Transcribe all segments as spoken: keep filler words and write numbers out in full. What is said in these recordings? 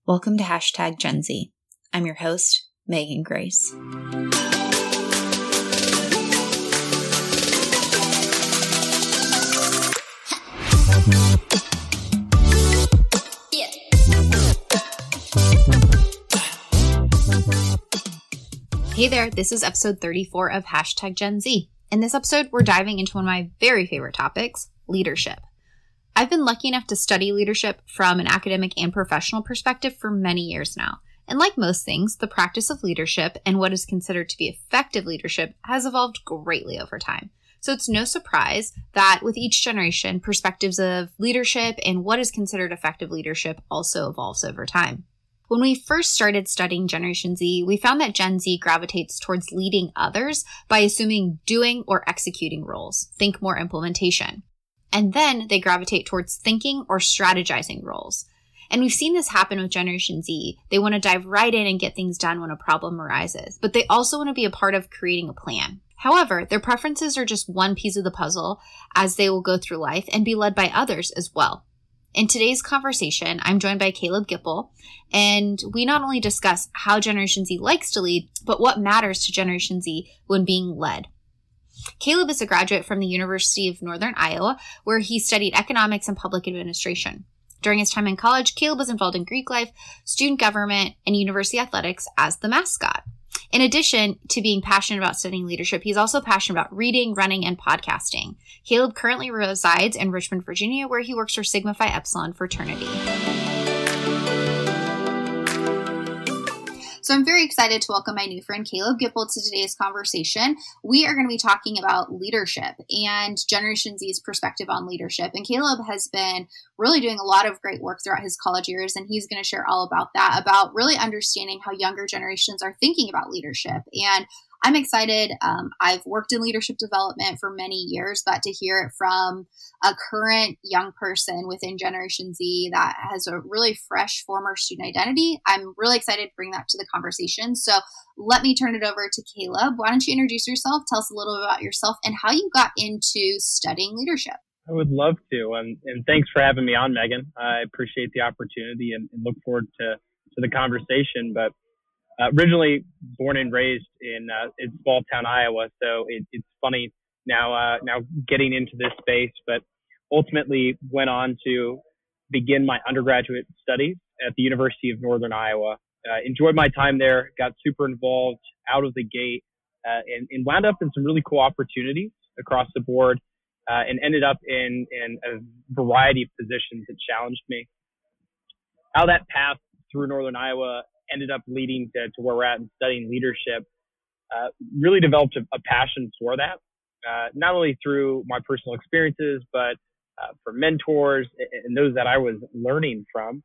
Welcome to Hashtag Gen Z. I'm your host, Megan Grace. Hey there, this is episode thirty-four of Hashtag Gen Z. In this episode, we're diving into one of my very favorite topics, leadership. I've been lucky enough to study leadership from an academic and professional perspective for many years now. And like most things, the practice of leadership and what is considered to be effective leadership has evolved greatly over time. So it's no surprise that with each generation, perspectives of leadership and what is considered effective leadership also evolves over time. When we first started studying Generation Z, we found that Gen Z gravitates towards leading others by assuming doing or executing roles. Think more implementation. And then they gravitate towards thinking or strategizing roles. And we've seen this happen with Generation Z. They want to dive right in and get things done when a problem arises, but they also want to be a part of creating a plan. However, their preferences are just one piece of the puzzle as they will go through life and be led by others as well. In today's conversation, I'm joined by Caleb Gipple, and we not only discuss how Generation Z likes to lead, but what matters to Generation Z when being led. Caleb is a graduate from the University of Northern Iowa, where he studied economics and public administration. During his time in college, Caleb was involved in Greek life, student government, and university athletics as the mascot. In addition to being passionate about studying leadership, he's also passionate about reading, running, and podcasting. Caleb currently resides in Richmond, Virginia, where he works for Sigma Phi Epsilon fraternity. So I'm very excited to welcome my new friend Caleb Gipple to today's conversation. We are going to be talking about leadership and Generation Z's perspective on leadership. And Caleb has been really doing a lot of great work throughout his college years, and he's going to share all about that, about really understanding how younger generations are thinking about leadership. And I'm excited. Um, I've worked in leadership development for many years, but to hear it from a current young person within Generation Z that has a really fresh former student identity, I'm really excited to bring that to the conversation. So let me turn it over to Caleb. Why don't you introduce yourself, tell us a little bit about yourself and how you got into studying leadership. I would love to. And, and thanks for having me on, Megan. I appreciate the opportunity and, and look forward to, to the conversation. But Uh, originally born and raised in uh, in small town Iowa, so it, it's funny now uh, now getting into this space. But ultimately went on to begin my undergraduate studies at the University of Northern Iowa. Uh, enjoyed my time there, got super involved out of the gate, uh, and, and wound up in some really cool opportunities across the board, uh, and ended up in in a variety of positions that challenged me. How that path through Northern Iowa ended up leading to, to where we're at and studying leadership, uh, really developed a, a passion for that, uh, not only through my personal experiences, but uh, for mentors and, and those that I was learning from.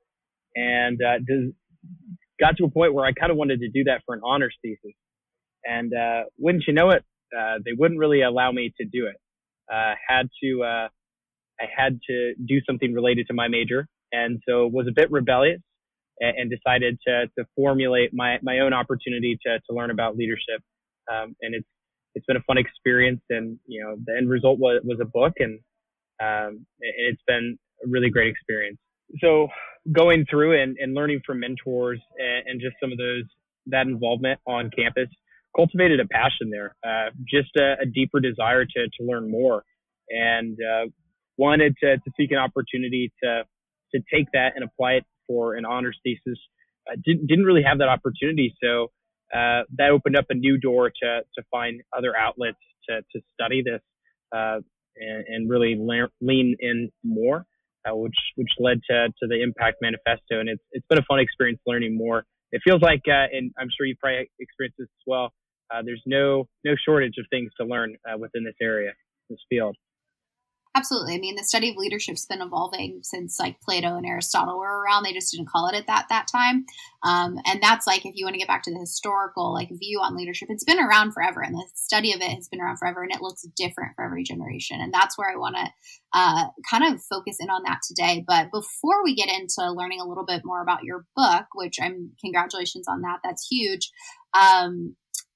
And uh, does, got to a point where I kind of wanted to do that for an honors thesis. And uh, wouldn't you know it, uh, they wouldn't really allow me to do it. Uh, had to, uh, I had to do something related to my major, and so was a bit rebellious. And decided to to formulate my, my own opportunity to to learn about leadership, um, and it's it's been a fun experience. And you know the end result was was a book, and um, it's been a really great experience. So going through and, and learning from mentors and, and just some of those that involvement on campus cultivated a passion there, uh, just a, a deeper desire to to learn more, and uh, wanted to to seek an opportunity to to take that and apply it for an honors thesis. Uh, didn't, didn't really have that opportunity. So uh, that opened up a new door to to find other outlets to, to study this uh, and, and really le- lean in more, uh, which which led to, to the Impact Manifesto. And it's it's been a fun experience learning more. It feels like, uh, and I'm sure you've probably experienced this as well, uh, there's no no shortage of things to learn uh, within this area, this field. Absolutely. I mean, the study of leadership's been evolving since like Plato and Aristotle were around. They just didn't call it at that that time. Um, and that's like, if you want to get back to the historical like view on leadership, it's been around forever, and the study of it has been around forever, and it looks different for every generation. And that's where I want to uh, kind of focus in on that today. But before we get into learning a little bit more about your book, which I'm congratulations on that, that's huge. Um,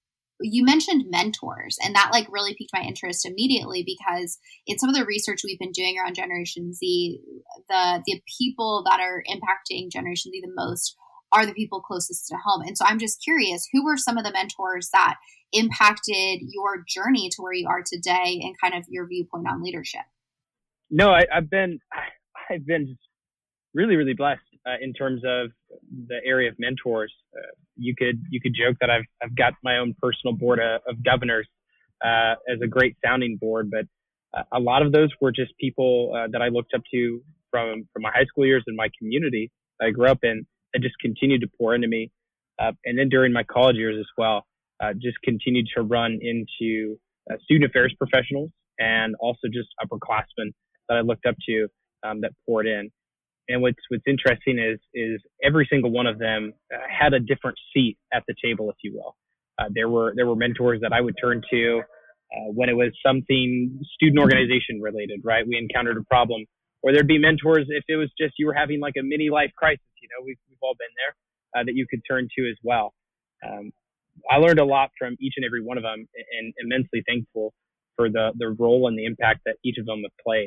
you mentioned mentors, and that like really piqued my interest immediately, because in some of the research we've been doing around Generation Z, the the people that are impacting Generation Z the most are the people closest to home. And so I'm just curious, who were some of the mentors that impacted your journey to where you are today and kind of your viewpoint on leadership? No, I, I've been, I've been just really, really blessed uh, in terms of the area of mentors. Uh, you could, you could joke that I've, I've got my own personal board of, of governors uh, as a great sounding board, but uh, a lot of those were just people uh, that I looked up to from, from my high school years in my community I grew up in, that just continued to pour into me. Uh, and then during my college years as well, uh, just continued to run into uh, student affairs professionals and also just upperclassmen that I looked up to um, that poured in. And what's what's interesting is is every single one of them uh, had a different seat at the table, if you will. Uh, there were there were mentors that I would turn to uh, when it was something student organization related, right? We encountered a problem, or there'd be mentors if it was just you were having like a mini life crisis. You know, we've we've all been there uh, that you could turn to as well. Um, I learned a lot from each and every one of them, and immensely thankful for the the role and the impact that each of them have played.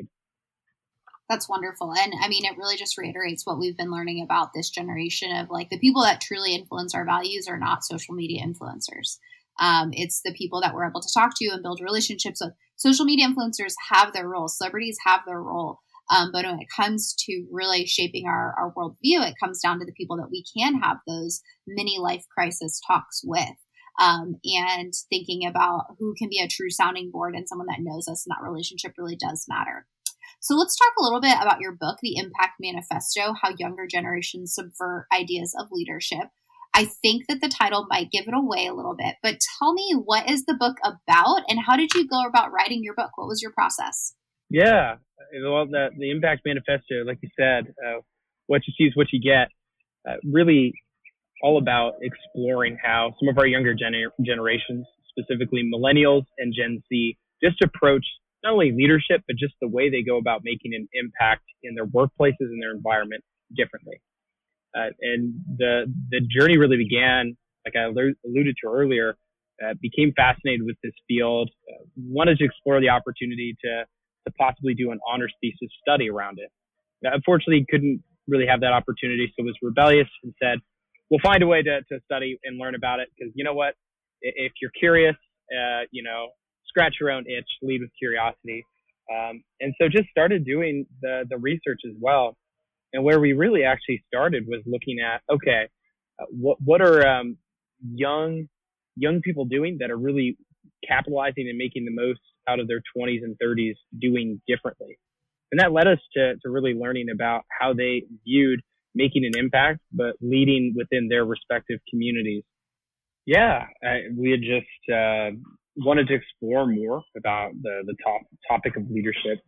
That's wonderful. And I mean, it really just reiterates what we've been learning about this generation of like the people that truly influence our values are not social media influencers. Um, it's the people that we're able to talk to and build relationships with. Social media influencers have their role. Celebrities have their role. Um, but when it comes to really shaping our, our worldview, it comes down to the people that we can have those mini life crisis talks with. Um, and thinking about who can be a true sounding board and someone that knows us, and that relationship really does matter. So let's talk a little bit about your book, The Impact Manifesto, How Younger Generations Subvert Ideas of Leadership. I think that the title might give it away a little bit, but tell me, what is the book about and how did you go about writing your book? What was your process? Yeah, well, the, the Impact Manifesto, like you said, uh, what you see is what you get, uh, really all about exploring how some of our younger gener- generations, specifically millennials and Gen Z, just approach not only leadership, but just the way they go about making an impact in their workplaces and their environment differently. Uh, and the the journey really began, like I alluded to earlier, uh, became fascinated with this field, uh, wanted to explore the opportunity to, to possibly do an honors thesis study around it. Now, unfortunately, couldn't really have that opportunity, so was rebellious and said, we'll find a way to, to study and learn about it, because you know what? If you're curious, uh, you know, scratch your own itch, lead with curiosity. Um, and so just started doing the, the research as well. And where we really actually started was looking at, okay, uh, what, what are um, young, young people doing that are really capitalizing and making the most out of their twenties and thirties doing differently? And that led us to, to really learning about how they viewed making an impact, but leading within their respective communities. Yeah, I, we had just uh, wanted to explore more about the, the top, topic of leadership,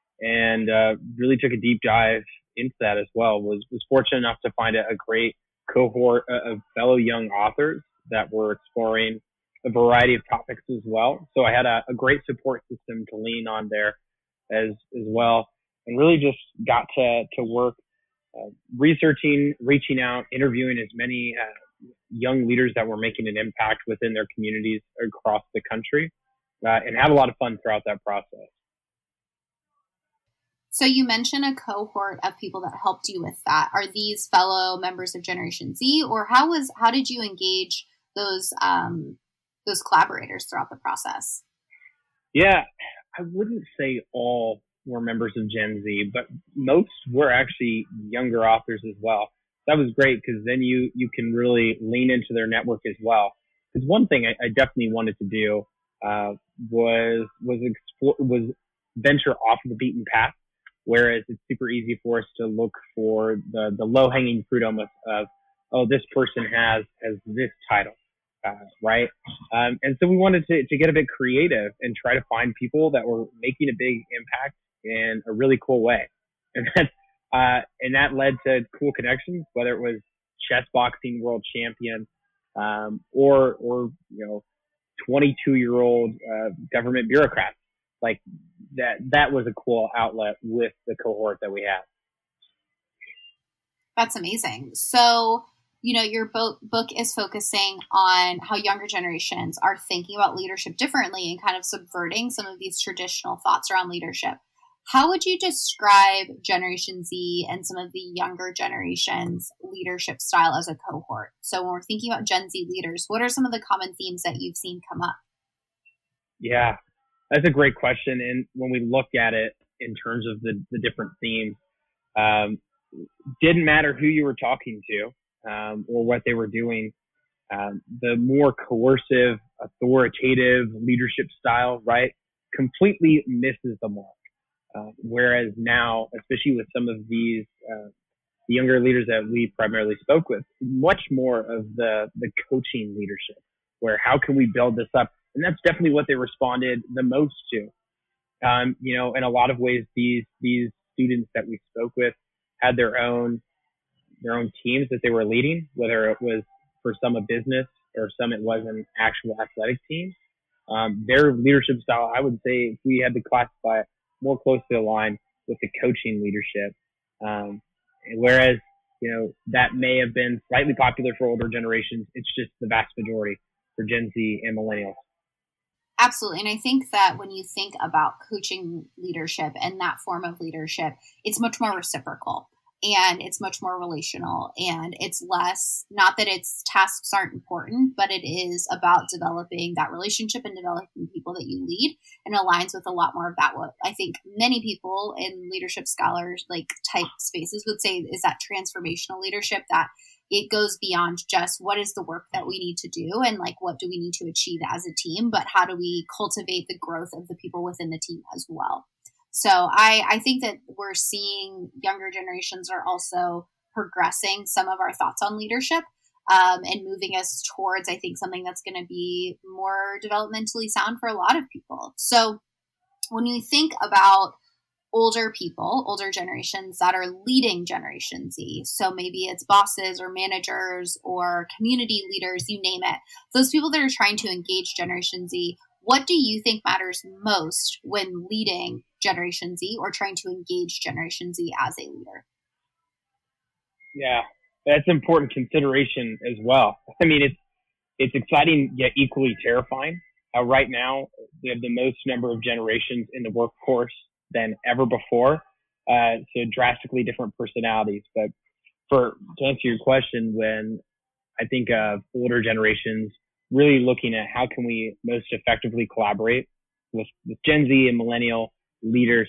and uh, really took a deep dive into that as well. Was was fortunate enough to find a, a great cohort of fellow young authors that were exploring a variety of topics as well. So I had a, a great support system to lean on there as as well, and really just got to to work uh, researching, reaching out, interviewing as many uh, young leaders that were making an impact within their communities across the country, uh, and had a lot of fun throughout that process. So you mentioned a cohort of people that helped you with that. Are these fellow members of Generation Z, or how was how did you engage those um, those collaborators throughout the process? Yeah, I wouldn't say all were members of Gen Z, but most were actually younger authors as well. That was great, because then you you can really lean into their network as well. Because one thing I, I definitely wanted to do uh, was was explore, was venture off of the beaten path. Whereas it's super easy for us to look for the, the low-hanging fruit almost of, oh, this person has has this title, uh, right? Um, and so we wanted to, to get a bit creative and try to find people that were making a big impact in a really cool way. And that, uh, and that led to cool connections, whether it was chess boxing world champion um, or, or, you know, twenty-two-year-old uh, government bureaucrats. Like that, that was a cool outlet with the cohort that we had. That's amazing. So, you know, your bo- book is focusing on how younger generations are thinking about leadership differently and kind of subverting some of these traditional thoughts around leadership. How would you describe Generation Z and some of the younger generations' leadership style as a cohort? So when we're thinking about Gen Z leaders, what are some of the common themes that you've seen come up? Yeah, that's a great question. And when we look at it in terms of the, the different themes, um, didn't matter who you were talking to um, or what they were doing. Um, the more coercive, authoritative leadership style, right, completely misses the mark. Uh, whereas now, especially with some of these uh, younger leaders that we primarily spoke with, much more of the the coaching leadership, where how can we build this up? And that's definitely what they responded the most to. Um, you know, in a lot of ways, these these students that we spoke with had their own their own teams that they were leading, whether it was for some a business or some it was an actual athletic team. Um, their leadership style, I would say, if we had to classify it, more closely aligned with the coaching leadership. Um, whereas, you know, that may have been slightly popular for older generations. It's just the vast majority for Gen Z and millennials. Absolutely. And I think that when you think about coaching leadership and that form of leadership, it's much more reciprocal and it's much more relational, and it's less, not that its tasks aren't important, but it is about developing that relationship and developing people that you lead, and aligns with a lot more of that. What I think many people in leadership scholars like type spaces would say is that transformational leadership, that it goes beyond just what is the work that we need to do and like what do we need to achieve as a team, but how do we cultivate the growth of the people within the team as well. So I, I think that we're seeing younger generations are also progressing some of our thoughts on leadership um, and moving us towards, I think, something that's going to be more developmentally sound for a lot of people. So when you think about older people, older generations that are leading Generation Z, so maybe it's bosses or managers or community leaders, you name it, those people that are trying to engage Generation Z, what do you think matters most when leading Generation Z or trying to engage Generation Z as a leader? Yeah, that's important consideration as well. I mean, it's it's exciting yet equally terrifying. Uh, right now, we have the most number of generations in the workforce than ever before. Uh, so drastically different personalities. But for to answer your question, when I think of older generations, really looking at how can we most effectively collaborate with, with Gen Z and millennial leaders,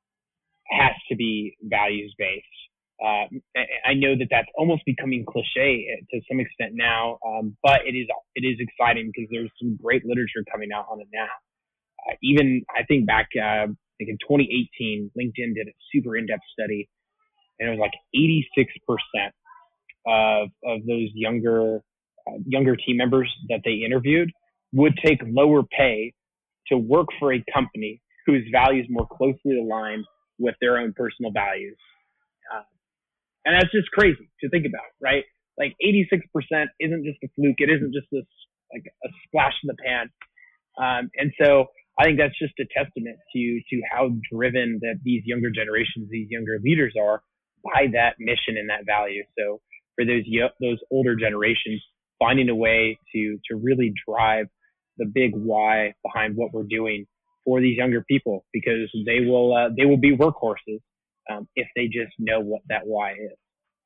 has to be values based. Uh, I know that that's almost becoming cliche to some extent now, um, but it is it is exciting because there's some great literature coming out on it now. Uh, even I think back, uh, I think in twenty eighteen, LinkedIn did a super in-depth study, and it was like eighty-six percent of of those younger uh, younger team members that they interviewed would take lower pay to work for a company whose values more closely aligned with their own personal values. Uh, and that's just crazy to think about, right? Like eighty-six percent isn't just a fluke. It isn't just this like a splash in the pan. Um, and so I think that's just a testament to to how driven that these younger generations, these younger leaders are by that mission and that value. So for those those older generations, finding a way to to really drive the big why behind what we're doing for these younger people, because they will uh, they will be workhorses um, if they just know what that why is.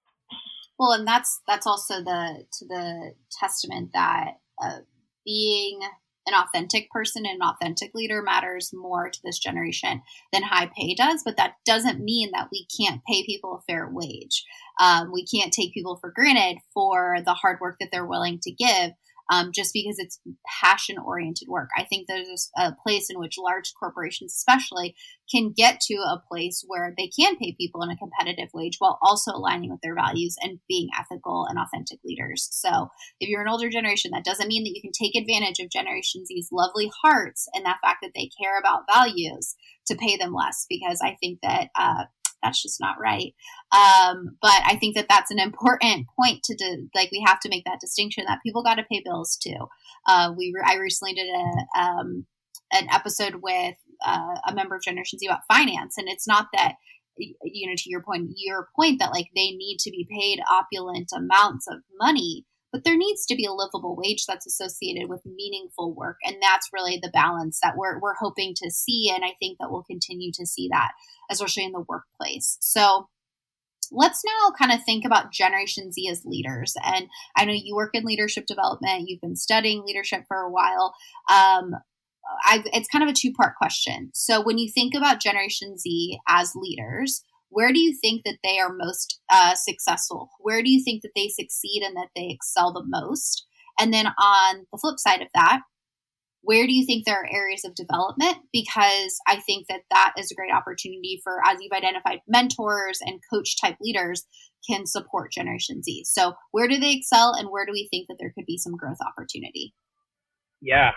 Well, and that's that's also the to the testament that uh, being an authentic person and an authentic leader matters more to this generation than high pay does. But that doesn't mean that we can't pay people a fair wage. Um, we can't take people for granted for the hard work that they're willing to give. Um, just because it's passion-oriented work. I think there's a place in which large corporations especially can get to a place where they can pay people in a competitive wage while also aligning with their values and being ethical and authentic leaders. So if you're an older generation, that doesn't mean that you can take advantage of Generation Z's lovely hearts and that fact that they care about values to pay them less, because I think that uh, that's just not right. Um, but I think that that's an important point to do. Like, we have to make that distinction that people got to pay bills too. Uh, we re- I recently did a um, an episode with uh, a member of Generation Z about finance, and it's not that, you know, to your point, your point that like they need to be paid opulent amounts of money, but there needs to be a livable wage that's associated with meaningful work. And that's really the balance that we're, we're hoping to see. And I think that we'll continue to see that, especially in the workplace. So let's now kind of think about Generation Z as leaders. And I know you work in leadership development. You've been studying leadership for a while. Um, I've, it's kind of a two-part question. So when you think about Generation Z as leaders, where do you think that they are most uh, successful? Where do you think that they succeed and that they excel the most? And then on the flip side of that, where do you think there are areas of development? Because I think that that is a great opportunity for, as you've identified, mentors and coach type leaders can support Generation Z. So where do they excel and where do we think that there could be some growth opportunity? Yeah,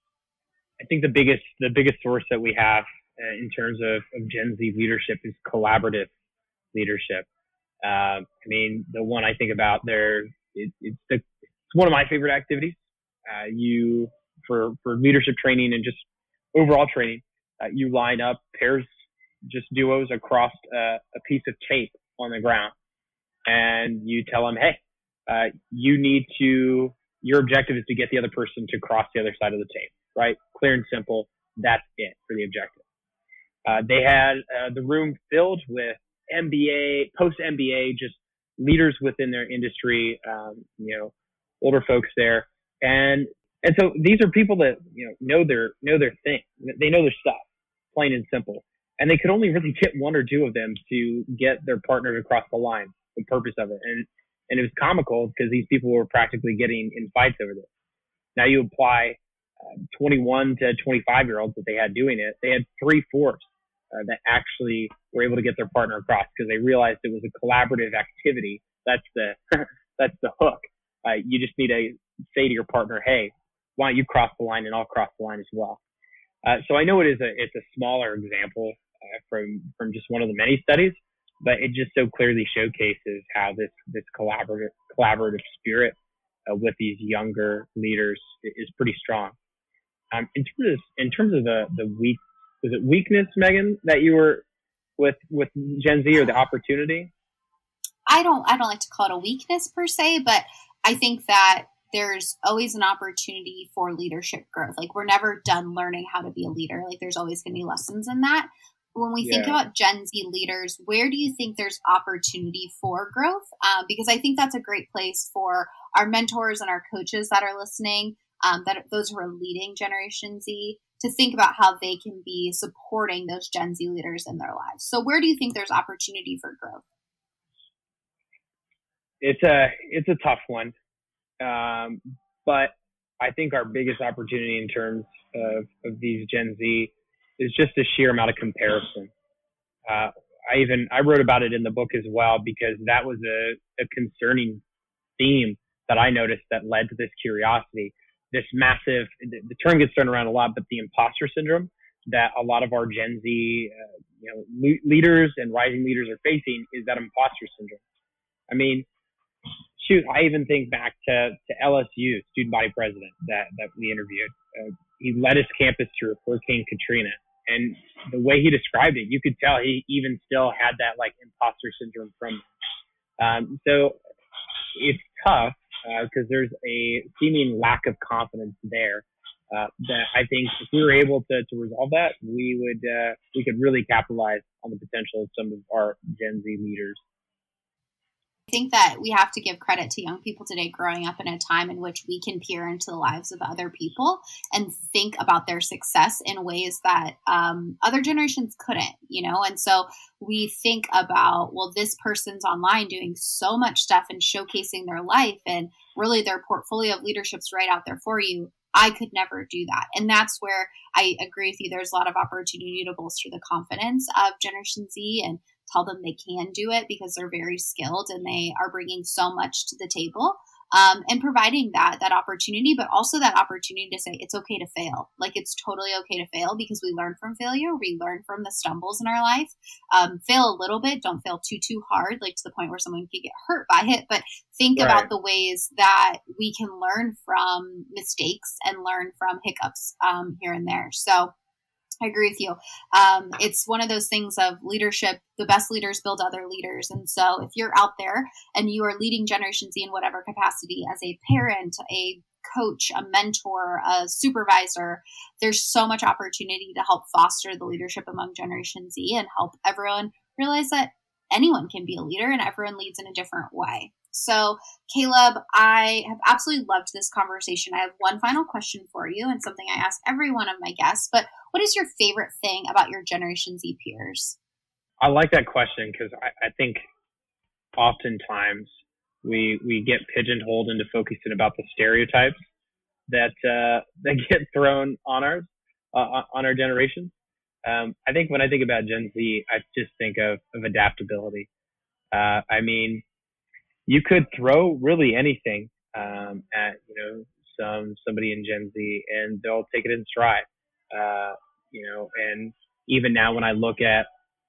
I think the biggest the biggest source that we have uh, in terms of, of Gen Z leadership is collaborative leadership. Uh, I mean, the one I think about there, it, it's, the, it's one of my favorite activities. Uh, you for for leadership training and just overall training, uh, you line up pairs, just duos across a, a piece of tape on the ground, and you tell them, hey, uh, you need to. Your objective is to get the other person to cross the other side of the tape, right? Clear and simple. That's it for the objective. Uh, they had uh, the room filled with M B A, post-M B A, just leaders within their industry, um, you know, older folks there. And and so these are people that, you know, know their know their thing. They know their stuff, plain and simple. And they could only really get one or two of them to get their partner to cross the line, the purpose of it. And And it was comical because these people were practically getting in fights over this. Now you apply uh, twenty-one to twenty-five year olds that they had doing it. They had three fourths uh, that actually were able to get their partner across because they realized it was a collaborative activity. That's the that's the hook. Uh, you just need to say to your partner, "Hey, why don't you cross the line and I'll cross the line as well." Uh, so I know it is a it's a smaller example uh, from from just one of the many studies. But it just so clearly showcases how this, this collaborative collaborative spirit uh, with these younger leaders is pretty strong. Um, in terms of, in terms of the the weak was it weakness, Megan, that you were with with Gen Z or the opportunity? I don't I don't like to call it a weakness per se, but I think that there's always an opportunity for leadership growth. Like we're never done learning how to be a leader. Like there's always going to be lessons in that. When we think yeah. about Gen Z leaders, where do you think there's opportunity for growth? Um, because I think that's a great place for our mentors and our coaches that are listening, um, that those who are leading Generation Z, to think about how they can be supporting those Gen Z leaders in their lives. So where do you think there's opportunity for growth? It's a it's a tough one, um, but I think our biggest opportunity in terms of, of these Gen Z is just the sheer amount of comparison. Uh, I even, I wrote about it in the book as well, because that was a, a concerning theme that I noticed that led to this curiosity, this massive, the, the term gets thrown around a lot, but the imposter syndrome that a lot of our Gen Z, uh, you know, le- leaders and rising leaders are facing is that imposter syndrome. I mean, shoot, I even think back to, to L S U, student body president that, that we interviewed. Uh, he led his campus through Hurricane Katrina. And the way he described it, you could tell he even still had that like imposter syndrome from him. Um, so it's tough because uh, there's a seeming lack of confidence there. Uh, that I think if we were able to, to resolve that, we would uh, we could really capitalize on the potential of some of our Gen Z leaders. I think that we have to give credit to young people today growing up in a time in which we can peer into the lives of other people and think about their success in ways that um, other generations couldn't, you know? And so we think about, well, this person's online doing so much stuff and showcasing their life, and really their portfolio of leadership's right out there for you. I could never do that. And that's where I agree with you. There's a lot of opportunity to bolster the confidence of Generation Z and tell them they can do it because they're very skilled and they are bringing so much to the table, um, and providing that that opportunity, but also that opportunity to say it's okay to fail. Like it's totally okay to fail because we learn from failure. We learn from the stumbles in our life. Um, fail a little bit. Don't fail too, too hard, like to the point where someone could get hurt by it. But think right. about the ways that we can learn from mistakes and learn from hiccups um, here and there. So I agree with you. Um, it's one of those things of leadership. The best leaders build other leaders. And so if you're out there and you are leading Generation Z in whatever capacity, as a parent, a coach, a mentor, a supervisor, there's so much opportunity to help foster the leadership among Generation Z and help everyone realize that anyone can be a leader and everyone leads in a different way. So, Caleb, I have absolutely loved this conversation. I have one final question for you and something I ask every one of my guests, but what is your favorite thing about your Generation Z peers? I like that question because I, I think oftentimes we we get pigeonholed into focusing about the stereotypes that uh, that get thrown on ours uh, on our generation. Um, I think when I think about Gen Z, I just think of, of adaptability. Uh, I mean, you could throw really anything um, at you know some somebody in Gen Z, and they'll take it in stride. Uh, you know, and even now, when I look at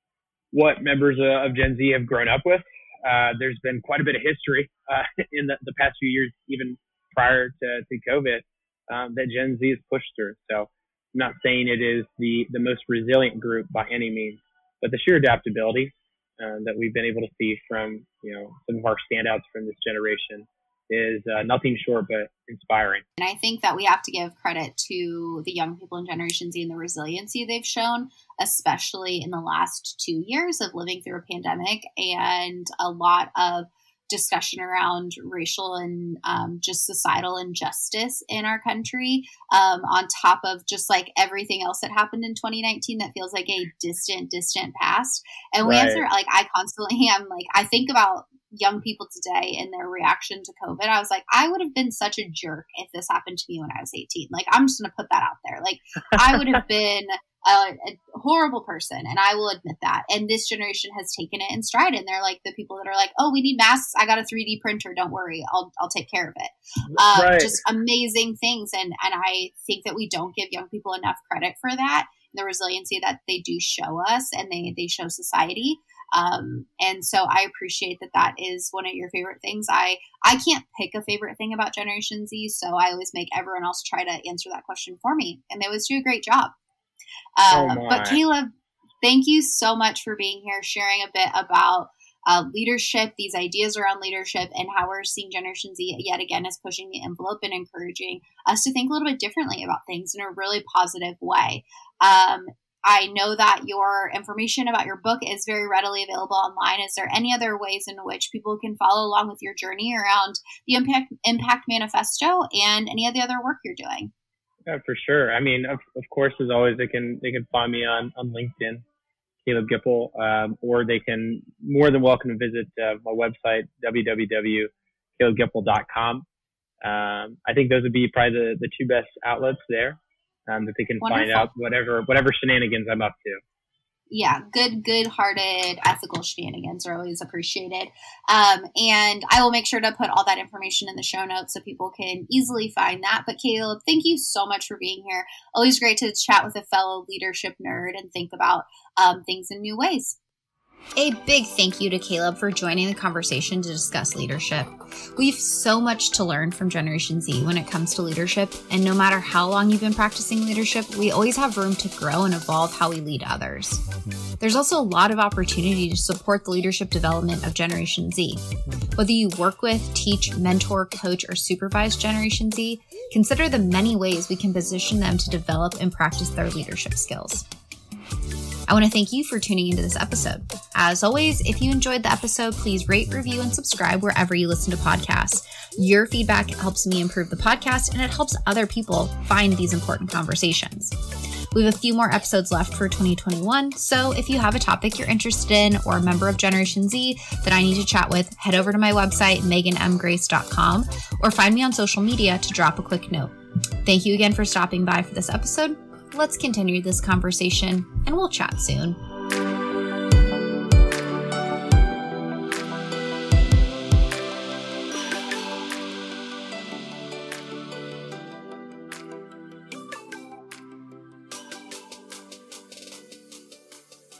what members of Gen Z have grown up with, uh, there's been quite a bit of history uh, in the, the past few years, even prior to, to COVID, um, that Gen Z has pushed through. So I'm not saying it is the, the most resilient group by any means, but the sheer adaptability uh, that we've been able to see from, you know, some of our standouts from this generation is uh, nothing short but inspiring. And I think that we have to give credit to the young people in Generation Z and the resiliency they've shown, especially in the last two years of living through a pandemic and a lot of discussion around racial and um, just societal injustice in our country, um, on top of just like everything else that happened in twenty nineteen that feels like a distant, distant past. And we Right. answer, like, I constantly am like, I think about young people today and their reaction to COVID. I was like, I would have been such a jerk if this happened to me when I was eighteen. Like, I'm just going to put that out there. Like, I would have been a, a horrible person, and I will admit that. And this generation has taken it in stride, and they're like the people that are like, oh, we need masks. I got a three D printer. Don't worry. I'll I'll take care of it. Um, Right. Just amazing things. And, and I think that we don't give young people enough credit for that, the resiliency that they do show us and they, they show society. Um, and so I appreciate that that is one of your favorite things. I, I can't pick a favorite thing about Generation Z, so I always make everyone else try to answer that question for me. And they always do a great job. Uh, Oh my. but Caleb, thank you so much for being here, sharing a bit about uh, leadership, these ideas around leadership, and how we're seeing Generation Z yet again as pushing the envelope and encouraging us to think a little bit differently about things in a really positive way. Um, I know that your information about your book is very readily available online. Is there any other ways in which people can follow along with your journey around the Impact, Impact Manifesto and any of the other work you're doing? Yeah, for sure. I mean, of, of course, as always, they can they can find me on, on LinkedIn, Caleb Gipple, um, or they can more than welcome to visit uh, my website, w w w dot caleb gipple dot com. Um, I think those would be probably the, the two best outlets there. Um, that they can Wonderful. find out whatever whatever shenanigans I'm up to. Yeah, good, good-hearted, ethical shenanigans are always appreciated. Um, and I will make sure to put all that information in the show notes so people can easily find that. But Caleb, thank you so much for being here. Always great to chat with a fellow leadership nerd and think about um, things in new ways. A big thank you to Caleb for joining the conversation to discuss leadership. We have so much to learn from Generation Z when it comes to leadership, and no matter how long you've been practicing leadership, we always have room to grow and evolve how we lead others. There's also a lot of opportunity to support the leadership development of Generation Z. Whether you work with, teach, mentor, coach, or supervise Generation Z, consider the many ways we can position them to develop and practice their leadership skills. I want to thank you for tuning into this episode. As always, if you enjoyed the episode, please rate, review, and subscribe wherever you listen to podcasts. Your feedback helps me improve the podcast, and it helps other people find these important conversations. We have a few more episodes left for twenty twenty-one, so if you have a topic you're interested in or a member of Generation Z that I need to chat with, head over to my website, megan m grace dot com, or find me on social media to drop a quick note. Thank you again for stopping by for this episode. Let's continue this conversation, and we'll chat soon.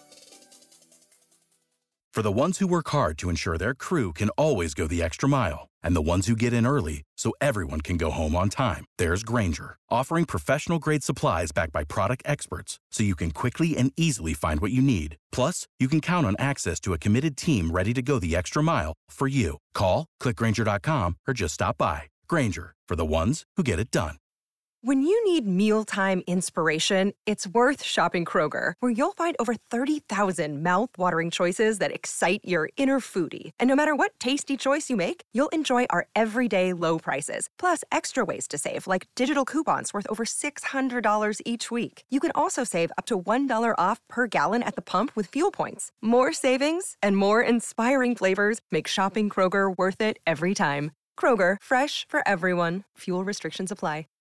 For the ones who work hard to ensure their crew can always go the extra mile, and the ones who get in early so everyone can go home on time. There's Grainger, offering professional-grade supplies backed by product experts so you can quickly and easily find what you need. Plus, you can count on access to a committed team ready to go the extra mile for you. Call, click Grainger dot com, or just stop by. Grainger, for the ones who get it done. When you need mealtime inspiration, it's worth shopping Kroger, where you'll find over thirty thousand mouth-watering choices that excite your inner foodie. And no matter what tasty choice you make, you'll enjoy our everyday low prices, plus extra ways to save, like digital coupons worth over six hundred dollars each week. You can also save up to one dollar off per gallon at the pump with fuel points. More savings and more inspiring flavors make shopping Kroger worth it every time. Kroger, fresh for everyone. Fuel restrictions apply.